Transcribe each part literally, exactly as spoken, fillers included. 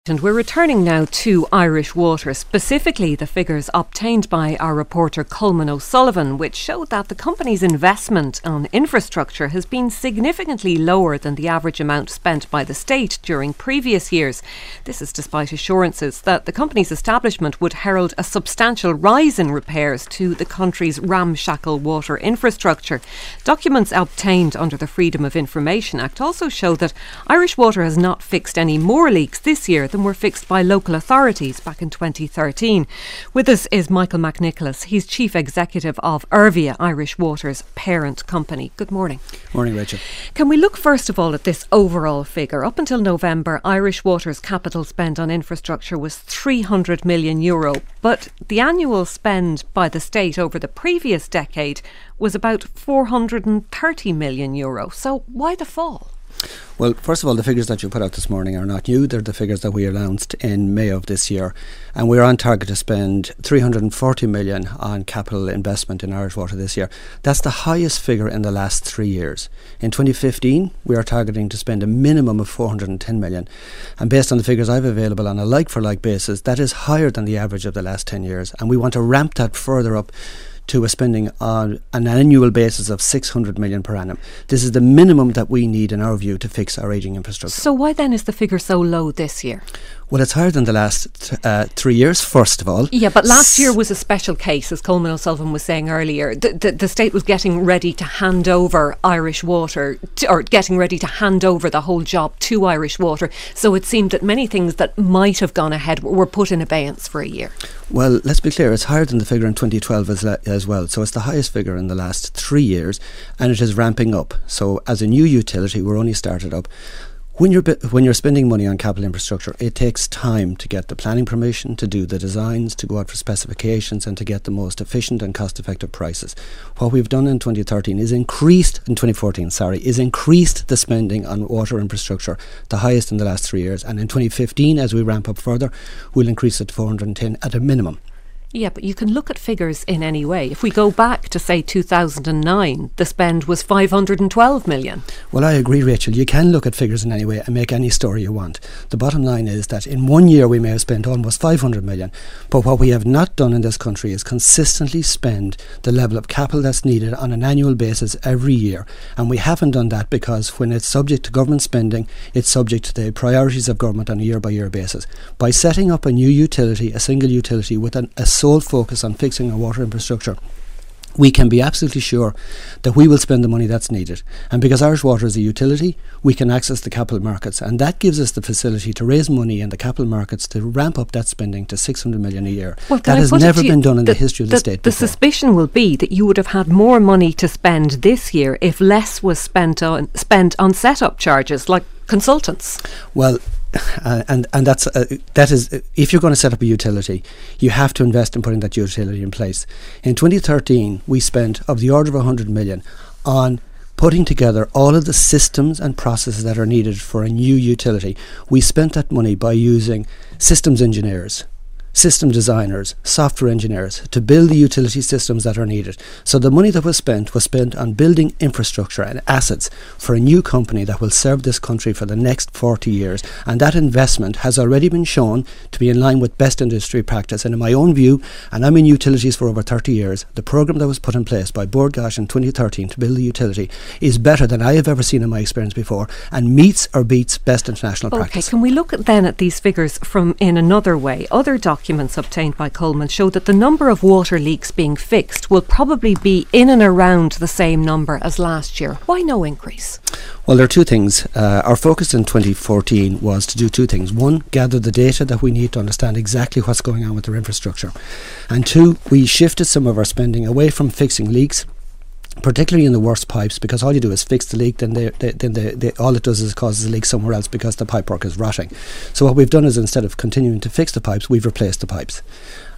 And we're returning now to Irish Water, specifically the figures obtained by our reporter Colman O'Sullivan, which showed that the company's investment on infrastructure has been significantly lower than the average amount spent by the state during previous years. This is despite assurances that the company's establishment would herald a substantial rise in repairs to the country's ramshackle water infrastructure. Documents obtained under the Freedom of Information Act also show that Irish Water has not fixed any more leaks this year than were fixed by local authorities back in twenty thirteen. With us is Michael McNicholas. He's Chief Executive of Ervia, Irish Water's parent company. Good morning. Morning, Rachel. Can we look first of all at this overall figure? Up until November, Irish Water's capital spend on infrastructure was three hundred million euro, but the annual spend by the state over the previous decade was about four hundred thirty million euro. So why the fall? Well, first of all, the figures that you put out this morning are not new. They're the figures that we announced in May of this year. And we're on target to spend three hundred forty million on capital investment in Irish Water this year. That's the highest figure in the last three years. In twenty fifteen, we are targeting to spend a minimum of four hundred ten million. And based on the figures I've available on a like-for-like basis, that is higher than the average of the last ten years. And we want to ramp that further up to a spending on an annual basis of six hundred million per annum. This is the minimum that we need, in our view, to fix our ageing infrastructure. So why then is the figure so low this year? Well, it's higher than the last th- uh, three years, first of all. Yeah, but last year was a special case, as Colman O'Sullivan was saying earlier. The, the, the state was getting ready to hand over Irish Water, to, or getting ready to hand over the whole job to Irish Water. So it seemed that many things that might have gone ahead were put in abeyance for a year. Well, let's be clear, it's higher than the figure in twenty twelve as, le- as well. So it's the highest figure in the last three years, and it is ramping up. So as a new utility, we're only started up. When you're when you're spending money on capital infrastructure, it takes time to get the planning permission, to do the designs, to go out for specifications, and to get the most efficient and cost-effective prices. What we've done in twenty thirteen is increased in twenty fourteen, sorry, is increased the spending on water infrastructure, the highest in the last three years. And in twenty fifteen, as we ramp up further, we'll increase it to four hundred ten at a minimum. Yeah, but you can look at figures in any way. If we go back to, say, two thousand nine, the spend was five hundred twelve million. Well, I agree, Rachel. You can look at figures in any way and make any story you want. The bottom line is that in one year we may have spent almost five hundred million, but what we have not done in this country is consistently spend the level of capital that's needed on an annual basis every year. And we haven't done that because when it's subject to government spending, it's subject to the priorities of government on a year-by-year basis. By setting up a new utility, a single utility with an, a sole focus on fixing our water infrastructure, we can be absolutely sure that we will spend the money that's needed. And because Irish Water is a utility, we can access the capital markets, and that gives us the facility to raise money in the capital markets to ramp up that spending to six hundred million a year. Well, that has never been done in the, the history of the, the state The before. suspicion will be that you would have had more money to spend this year if less was spent on spent on set-up charges like consultants. Well, Uh, and and that's uh, that is uh, if you're going to set up a utility, you have to invest in putting that utility in place. In twenty thirteen, we spent of the order of one hundred million on putting together all of the systems and processes that are needed for a new utility. We spent that money by using systems engineers, system designers, software engineers to build the utility systems that are needed. So the money that was spent was spent on building infrastructure and assets for a new company that will serve this country for the next forty years. And that investment has already been shown to be in line with best industry practice. And in my own view, and I'm in utilities for over thirty years, the programme that was put in place by Bord Gáis in twenty thirteen to build the utility is better than I have ever seen in my experience before, and meets or beats best international okay, practice. Okay, can we look at then at these figures from in another way? Other documents Documents obtained by Colman show that the number of water leaks being fixed will probably be in and around the same number as last year. Why no increase? Well, there are two things. Uh, our focus in twenty fourteen was to do two things. One, gather the data that we need to understand exactly what's going on with our infrastructure. And two, we shifted some of our spending away from fixing leaks, particularly in the worst pipes, because all you do is fix the leak, then they, they, then they, they, all it does is causes a leak somewhere else because the pipework is rotting. So what we've done is, instead of continuing to fix the pipes, we've replaced the pipes.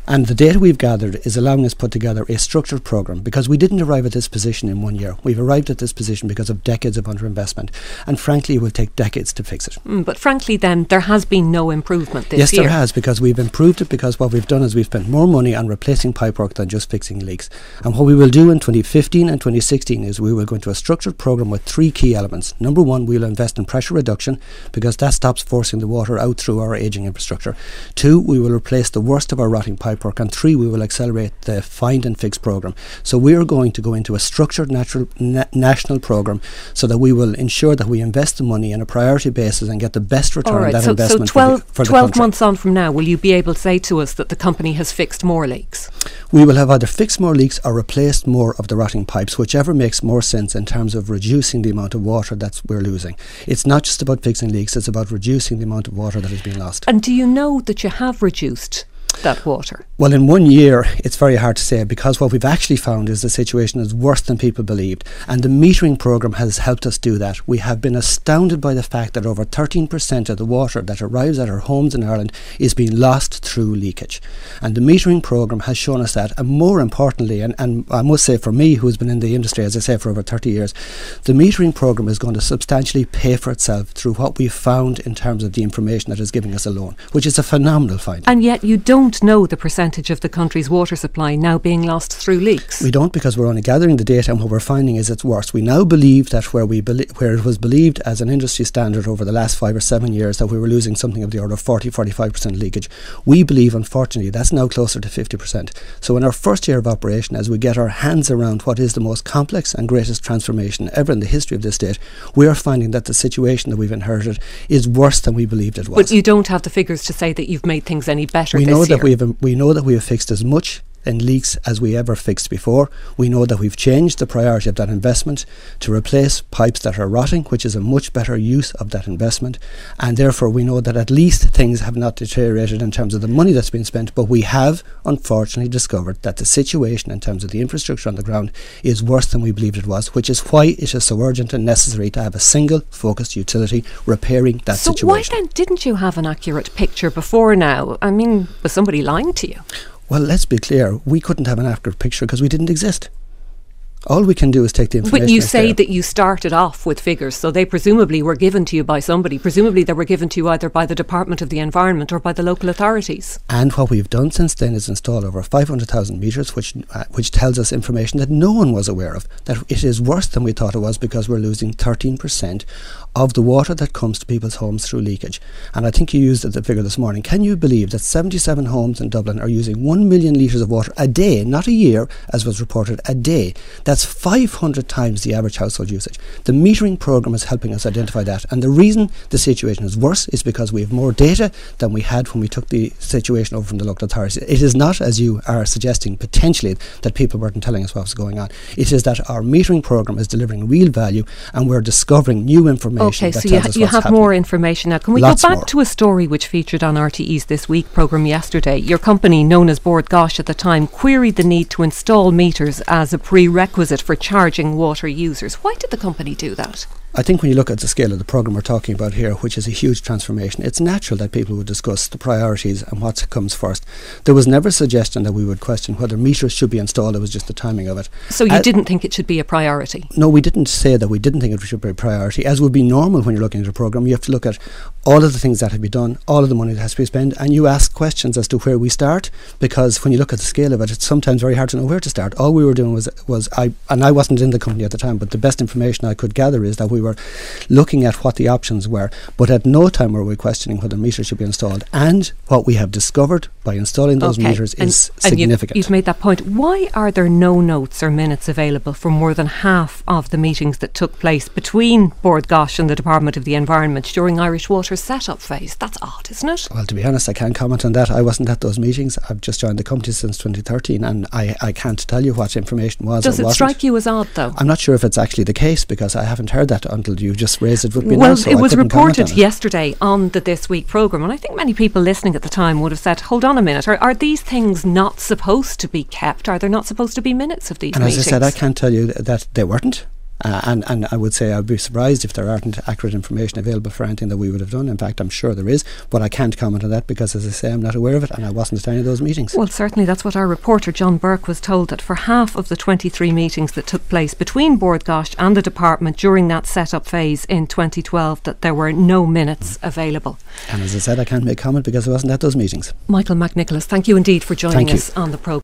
And the data we've gathered is allowing us to put together a structured programme, because we didn't arrive at this position in one year. We've arrived at this position because of decades of underinvestment, and frankly it will take decades to fix it. Mm, but frankly then, there has been no improvement this yes, year. Yes, there has, because we've improved it, because what we've done is we've spent more money on replacing pipework than just fixing leaks. And what we will do in twenty fifteen and twenty sixteen is we will go into a structured programme with three key elements. Number one, we will invest in pressure reduction, because that stops forcing the water out through our ageing infrastructure. Two, we will replace the worst of our rotting pipework. And three, we will accelerate the find and fix programme. So we are going to go into a structured natural, na- national programme so that we will ensure that we invest the money on a priority basis and get the best return All right, on that so, investment so twelve, for the, for the twelve country. months on from now, will you be able to say to us that the company has fixed more leaks? We will have either fixed more leaks or replaced more of the rotting pipes, whichever makes more sense in terms of reducing the amount of water that we're losing. It's not just about fixing leaks, it's about reducing the amount of water that is being lost. And do you know that you have reduced that water? Well, in one year, it's very hard to say, because what we've actually found is the situation is worse than people believed. And the metering programme has helped us do that. We have been astounded by the fact that over thirteen percent of the water that arrives at our homes in Ireland is being lost through leakage. And the metering programme has shown us that. And more importantly, and, and I must say for me, who's been in the industry, as I say, for over thirty years, the metering programme is going to substantially pay for itself through what we've found in terms of the information that is giving us a loan, which is a phenomenal finding. And yet you don't know the percentage of the country's water supply now being lost through leaks. We don't, because we're only gathering the data, and what we're finding is it's worse. We now believe that where we belie- where it was believed as an industry standard over the last five or seven years that we were losing something of the order of forty to forty-five percent leakage, we believe unfortunately that's now closer to fifty percent. So in our first year of operation, as we get our hands around what is the most complex and greatest transformation ever in the history of this state, we are finding that the situation that we've inherited is worse than we believed it was. But you don't have the figures to say that you've made things any better we this know year. that we have we know that we have fixed as much in leaks as we ever fixed before. We know that we've changed the priority of that investment to replace pipes that are rotting, which is a much better use of that investment, and therefore we know that at least things have not deteriorated in terms of the money that's been spent. But we have unfortunately discovered that the situation in terms of the infrastructure on the ground is worse than we believed it was, which is why it is so urgent and necessary to have a single focused utility repairing that so situation. So why then didn't you have an accurate picture before now? I mean, was somebody lying to you? Well, let's be clear, we couldn't have an accurate picture because we didn't exist. All we can do is take the information. But you say there. that you started off with figures, so they presumably were given to you by somebody. Presumably they were given to you either by the Department of the Environment or by the local authorities. And what we've done since then is install over five hundred thousand metres, which uh, which tells us information that no one was aware of, that it is worse than we thought it was, because we're losing thirteen percent of the water that comes to people's homes through leakage. And I think you used the figure this morning. Can you believe that seventy-seven homes in Dublin are using one million litres of water a day, not a year, as was reported, a day? That's five hundred times the average household usage. The metering programme is helping us identify that. And the reason the situation is worse is because we have more data than we had when we took the situation over from the local authorities. It is not, as you are suggesting, potentially that people weren't telling us what was going on. It is that our metering programme is delivering real value, and we're discovering new information. Okay, that so tells you, us you what's have happening. more information now. Can we Lots go back more. to a story which featured on R T E's This Week programme yesterday? Your company, known as Bord Gáis at the time, queried the need to install meters as a prerequisite for charging water users. Why did the company do that? I think when you look at the scale of the programme we're talking about here, which is a huge transformation, it's natural that people would discuss the priorities and what comes first. There was never a suggestion that we would question whether meters should be installed. It was just the timing of it. So you Uh, didn't think it should be a priority? No, we didn't say that we didn't think it should be a priority. As would be normal when you're looking at a programme, you have to look at all of the things that have been done, all of the money that has to be spent, and you ask questions as to where we start, because when you look at the scale of it, it's sometimes very hard to know where to start. All we were doing was, was I and I wasn't in the company at the time, but the best information I could gather is that we were looking at what the options were, but at no time were we questioning whether meters should be installed. And what we have discovered by installing those okay. meters and, is and significant. You've, you've made that point. Why are there no notes or minutes available for more than half of the meetings that took place between Bord Gáis and the Department of the Environment during Irish Water's set-up phase? That's odd, isn't it? Well, to be honest, I can't comment on that. I wasn't at those meetings. I've just joined the company since twenty thirteen, and I, I can't tell you what information was Does or it wasn't. strike you as odd, though? I'm not sure if it's actually the case, because I haven't heard that until you just raised it with me well, now, so it I was couldn't comment reported on it. yesterday on the This Week programme, and I think many people listening at the time would have said, hold on a minute, are, are these things not supposed to be kept? Are there not supposed to be minutes of these And meetings? as I said, I can't tell you th- that they weren't. Uh, and, and I would say I'd be surprised if there aren't accurate information available for anything that we would have done. In fact, I'm sure there is, but I can't comment on that because, as I say, I'm not aware of it and I wasn't at any of those meetings. Well, certainly that's what our reporter John Burke was told, that for half of the twenty-three meetings that took place between Bord Gáis and the department during that set-up phase in twenty twelve, that there were no minutes mm. available. And as I said, I can't make comment because I wasn't at those meetings. Michael McNicholas, thank you indeed for joining us on the programme.